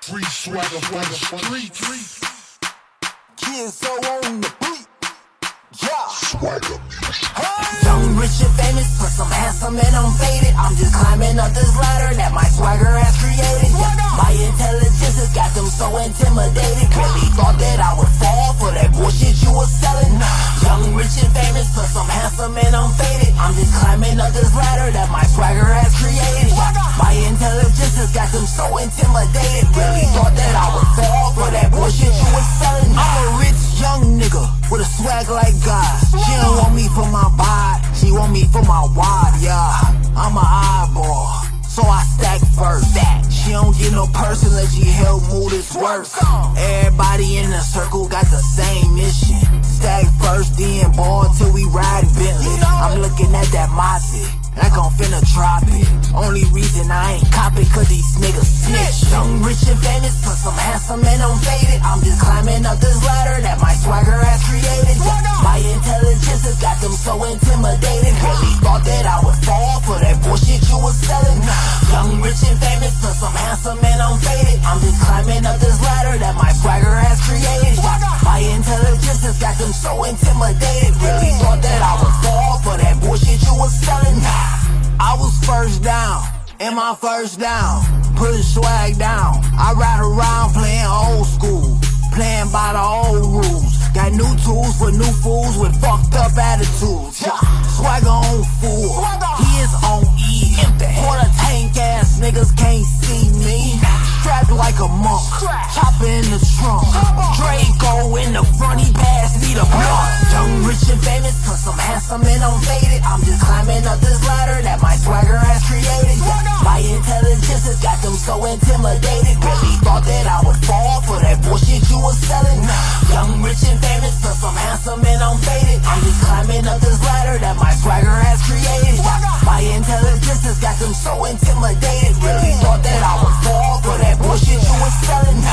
Free swagger for the streets. Kids so on the beat. Yeah. Swagger music. Hey. Young, rich and famous, plus I'm handsome and I'm faded. I'm just climbing up this ladder that my swagger has created. Yeah. My intelligence has got them so intimidated. Really thought that I would fall for that bullshit you was selling. Young, rich and famous, plus I'm handsome and I'm faded. I'm just climbing up this ladder that my swagger has created. Yeah. My intelligence has got them so intimidated. Really thought that I would fall for that bullshit you was selling. I'm a rich young nigga with a swag like God. She don't want me for my bod, she want me for my wad, yeah. I'm a eyeball, so I stack first. She don't get no purse unless she help move this worse. Everybody in the circle got the same mission. Stack first, then ball till we ride Bentley. I'm looking at that Mossy, like I'm finna drop it. Only reason I ain't copy cause these niggas snitch. Young, rich and famous, plus I'm handsome and I'm faded. I'm just climbing up this ladder that my swagger has created. My intelligence has got them so intimidated. Really thought that I would fall for that bullshit you was selling. Young, rich and famous, plus I'm handsome and I'm faded. I'm just climbing up this ladder that my swagger has created. My intelligence has got them so intimidated. Really thought that I would fall for that bullshit you was selling. I was first down, in my first down, putting swag down. I ride around playing old school, playing by the old rules. Got new tools for new fools with fucked up attitudes. Swagger on full, he is on E. Quarter tank ass niggas can't see me. Strapped like a monk, chopper in the trunk. Draco in the front, he passed me the blunt. Young, rich and famous, plus I'm handsome and I'm faded. I'm just climbing up this ladder that my swagger has created. My intelligence has got them so intimidated. Really thought that I would fall for that bullshit you was selling. Young, rich and famous, plus I'm handsome and I'm faded. I'm just climbing up this ladder that my swagger has created. My intelligence has got them so intimidated. Really thought that I would fall for that bullshit you was selling.